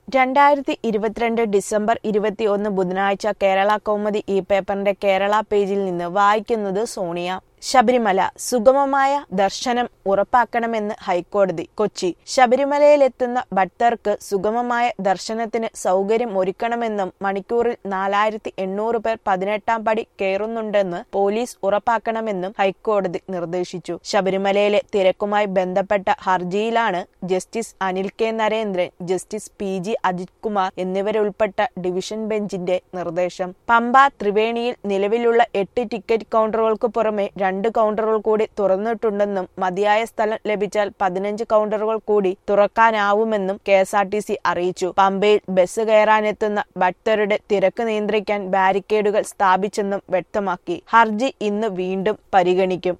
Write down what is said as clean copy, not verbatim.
2022 December 21 ബുധനാഴ്ച കേരള കൗമുദി ഈ പേപ്പറിന്റെ കേരള പേജിൽ നിന്ന് വായിക്കുന്നത് സോണിയ. ശബരിമല സുഗമമായ ദർശനം ഉറപ്പാക്കണമെന്ന് ഹൈക്കോടതി. കൊച്ചി. ശബരിമലയിലെത്തുന്ന ഭക്തർക്ക് സുഗമമായ ദർശനത്തിന് സൗകര്യം ഒരുക്കണമെന്നും മണിക്കൂറിൽ 4800 പേർ 18ാം പടി കയറുന്നുണ്ടെന്ന് പോലീസ് ഉറപ്പാക്കണമെന്നും ഹൈക്കോടതി നിർദ്ദേശിച്ചു. ശബരിമലയിലെ തിരക്കുമായി ബന്ധപ്പെട്ട ഹർജിയിലാണ് justice Anil K Narendran, justice PG Ajith Kumar എന്നിവരുൾപ്പെട്ട ഡിവിഷൻ ബെഞ്ചിന്റെ നിർദ്ദേശം. പമ്പ, ത്രിവേണിയിൽ നിലവിലുള്ള 8 ടിക്കറ്റ് കൗണ്ടറുകൾക്ക് പുറമെ 2 കൗണ്ടറുകൾ കൂടി തുറന്നിട്ടുണ്ടെന്നും മതിയായ സ്ഥലം ലഭിച്ചാൽ 15 കൗണ്ടറുകൾ കൂടി തുറക്കാനാവുമെന്നും KSRTC അറിയിച്ചു. പമ്പയിൽ ബസ് കയറാനെത്തുന്ന ഭക്തരുടെ തിരക്ക് നിയന്ത്രിക്കാൻ ബാരിക്കേഡുകൾ സ്ഥാപിച്ചെന്നും വ്യക്തമാക്കി. ഹർജി ഇന്ന് വീണ്ടും പരിഗണിക്കും.